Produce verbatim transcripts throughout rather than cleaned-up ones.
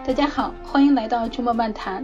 大家好，欢迎来到周末漫谈。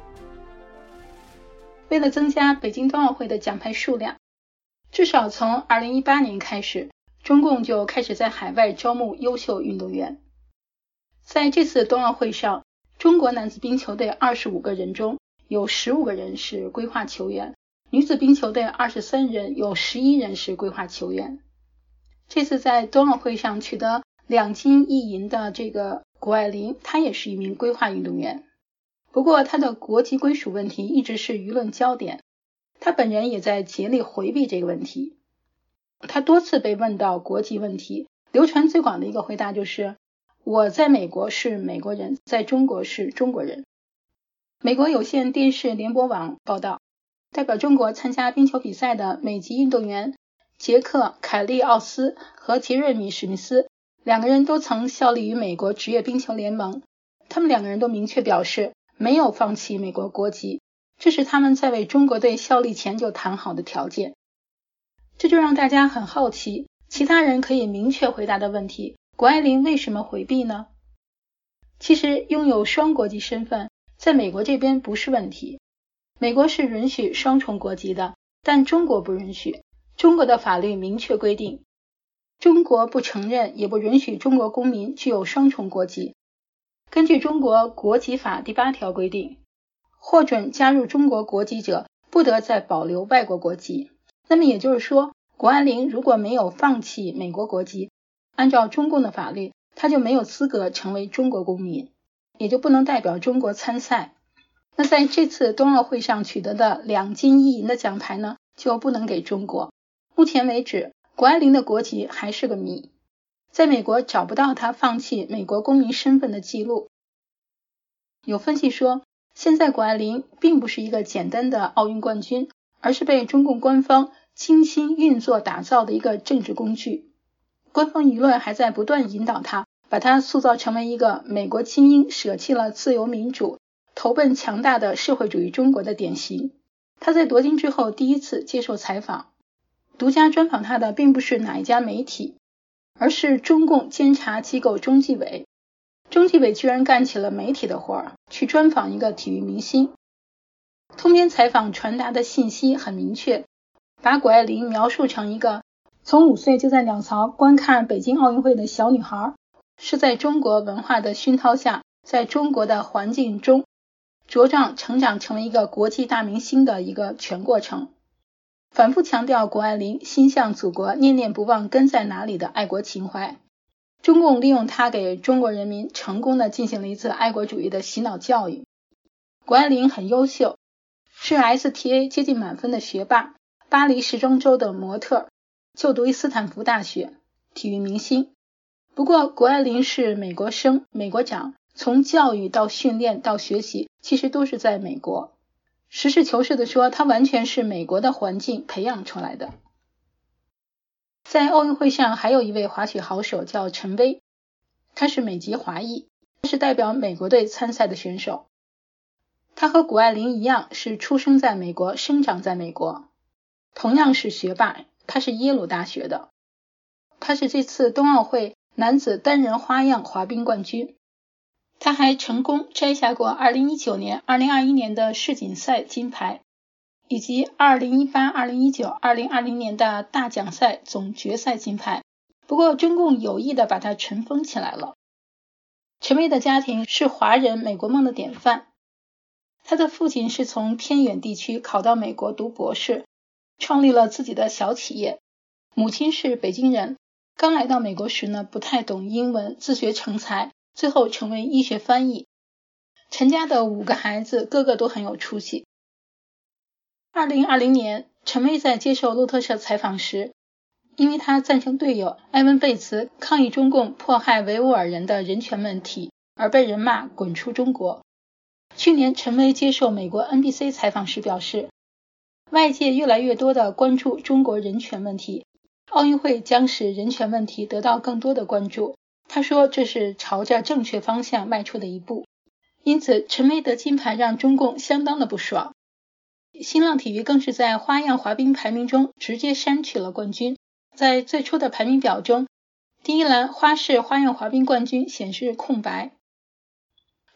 为了增加北京冬奥会的奖牌数量，至少从二零一八年开始，中共就开始在海外招募优秀运动员。在这次冬奥会上，中国男子冰球队二十五个人中有十五个人是规划球员，女子冰球队二十三人有十一人是规划球员。这次在冬奥会上取得两金一银的这个谷爱凌，她也是一名规划运动员。不过她的国籍归属问题一直是舆论焦点，她本人也在竭力回避这个问题。她多次被问到国籍问题，流传最广的一个回答就是我在美国是美国人，在中国是中国人。美国有线电视联播网报道，代表中国参加冰球比赛的美籍运动员杰克·凯利奥斯和杰瑞米·史密斯两个人都曾效力于美国职业冰球联盟，他们两个人都明确表示没有放弃美国国籍，这是他们在为中国队效力前就谈好的条件。这就让大家很好奇，其他人可以明确回答的问题，谷爱凌为什么回避呢？其实拥有双国籍身份在美国这边不是问题，美国是允许双重国籍的，但中国不允许。中国的法律明确规定，中国不承认也不允许中国公民具有双重国籍。根据中国国籍法第八条规定，获准加入中国国籍者不得再保留外国国籍。那么也就是说，谷爱凌如果没有放弃美国国籍，按照中共的法律，他就没有资格成为中国公民，也就不能代表中国参赛。那在这次冬奥会上取得的两金一银的奖牌呢，就不能给中国。目前为止，谷爱凌的国籍还是个谜，在美国找不到她放弃美国公民身份的记录。有分析说，现在谷爱凌并不是一个简单的奥运冠军，而是被中共官方精心运作打造的一个政治工具。官方舆论还在不断引导她，把她塑造成为一个美国精英舍弃了自由民主，投奔强大的社会主义中国的典型。她在夺金之后第一次接受采访，独家专访他的并不是哪一家媒体，而是中共监察机构中纪委。中纪委居然干起了媒体的活儿，去专访一个体育明星。通篇采访传达的信息很明确，把谷爱凌描述成一个从五岁就在鸟巢观看北京奥运会的小女孩，是在中国文化的熏陶下，在中国的环境中茁壮成长成为一个国际大明星的一个全过程。反复强调谷爱凌心向祖国，念念不忘根在哪里的爱国情怀。中共利用她给中国人民成功的进行了一次爱国主义的洗脑教育。谷爱凌很优秀，是 S T A 接近满分的学霸，巴黎时装周的模特，就读于斯坦福大学，体育明星。不过谷爱凌是美国生，美国长，从教育到训练到学习，其实都是在美国。实事求是地说，他完全是美国的环境培养出来的。在奥运会上还有一位滑雪好手叫陈薇，他是美籍华裔，是代表美国队参赛的选手。他和谷爱凌一样，是出生在美国，生长在美国，同样是学霸，他是耶鲁大学的。他是这次冬奥会男子单人花样滑冰冠军。他还成功摘下过二零一九年、二零二一年的世锦赛金牌，以及二零一八、二零一九、二零二零年的大奖赛总决赛金牌。不过中共有意的把他尘封起来了。陈薇的家庭是华人美国梦的典范，他的父亲是从偏远地区考到美国读博士，创立了自己的小企业。母亲是北京人，刚来到美国时呢，不太懂英文，自学成才，最后成为医学翻译。陈家的五个孩子个个都很有出息。二零二零年，陈薇在接受路透社采访时，因为他赞成队友埃文贝茨抗议中共迫害维吾尔人的人权问题，而被人骂滚出中国。去年陈薇接受美国 N B C 采访时表示，外界越来越多地关注中国人权问题，奥运会将使人权问题得到更多的关注。他说这是朝着正确方向迈出的一步。因此陈薇得金牌让中共相当的不爽。新浪体育更是在花样滑冰排名中直接删去了冠军。在最初的排名表中，第一栏花式花样滑冰冠军显示空白。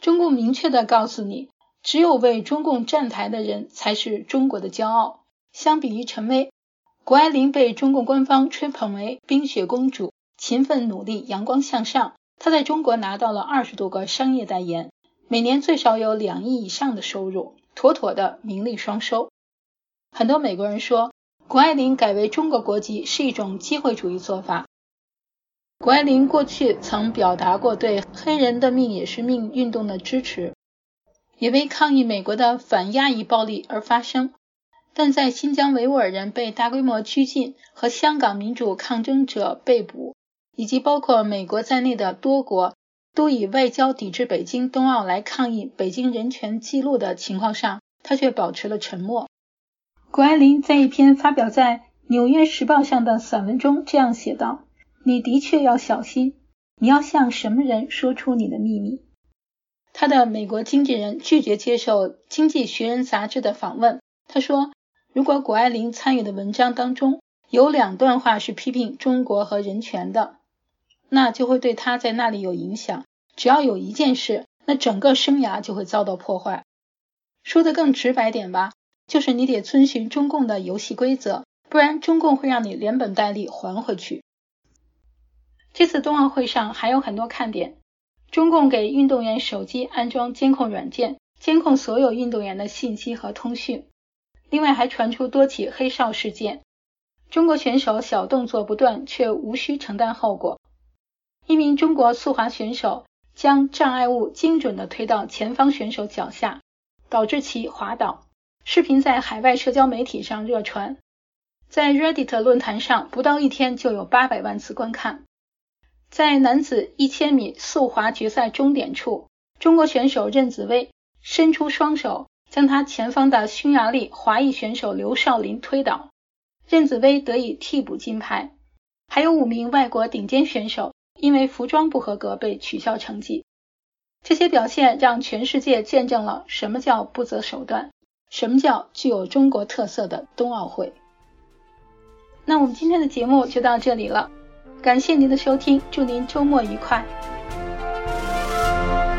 中共明确地告诉你，只有为中共站台的人才是中国的骄傲。相比于陈薇，谷爱凌被中共官方吹捧为冰雪公主，勤奋努力，阳光向上。她在中国拿到了二十多个商业代言，每年最少有两亿以上的收入，妥妥的名利双收。很多美国人说，谷爱凌改为中国国籍是一种机会主义做法。谷爱凌过去曾表达过对黑人的命也是命运动的支持，也为抗议美国的反亚裔暴力而发声。但在新疆维吾尔人被大规模拘禁和香港民主抗争者被捕，以及包括美国在内的多国都以外交抵制北京冬奥来抗议北京人权记录的情况上，他却保持了沉默。谷爱凌在一篇发表在《纽约时报》上的散文中这样写道：你的确要小心，你要向什么人说出你的秘密。他的美国经纪人拒绝接受《经济学人》杂志的访问。他说，如果谷爱凌参与的文章当中有两段话是批评中国和人权的，那就会对他在那里有影响。只要有一件事，那整个生涯就会遭到破坏。说得更直白点吧，就是你得遵循中共的游戏规则，不然中共会让你连本带利还回去。这次冬奥会上还有很多看点，中共给运动员手机安装监控软件，监控所有运动员的信息和通讯。另外还传出多起黑哨事件，中国选手小动作不断却无需承担后果。一名中国速滑选手将障碍物精准地推到前方选手脚下，导致其滑倒。视频在海外社交媒体上热传，在 Reddit 论坛上不到一天就有八百万次观看。在男子一千米速滑决赛终点处，中国选手任子威伸出双手，将他前方的匈牙利华裔选手刘少林推倒，任子威得以替补金牌。还有五名外国顶尖选手因为服装不合格被取消成绩。这些表现让全世界见证了什么叫不择手段，什么叫具有中国特色的冬奥会。那我们今天的节目就到这里了，感谢您的收听，祝您周末愉快。